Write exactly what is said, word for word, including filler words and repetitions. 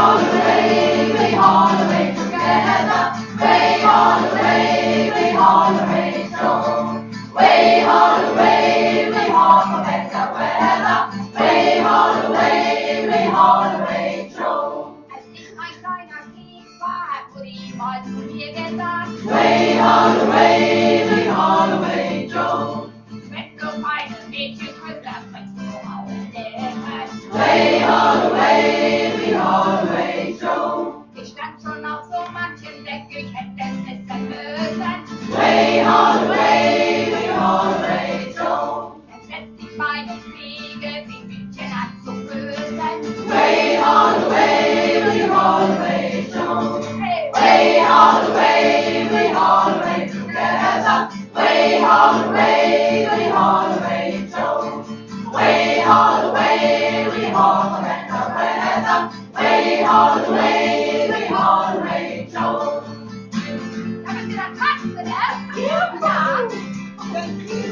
haul away, we haul away together. Way haul away, we haul away Joe. Way haul away, we haul for better weather. Way haul away, we haul away Joe. Ein kleiner Krieg war, wo die mal zu mir gesagt. Way haul away, we haul away Joe. Wenn du meine Mädchen küsst, dann bringst du auch den Way haul away, we haul away Joe. Ich stand schon auf so manchen Deck, ich hätte es wissen müssen. Way haul away, we haul away Joe. Es setzt sich meine Fliege, wie Hütchen anzuflößen. Way haul away, we haul away Joe. Hey, Way haul away, we haul away together. Way haul away, we haul away Joe. Way haul away, we haul for better weather. Way haul away, we haul away Joe. da bist du dann Katze, ne? Ja.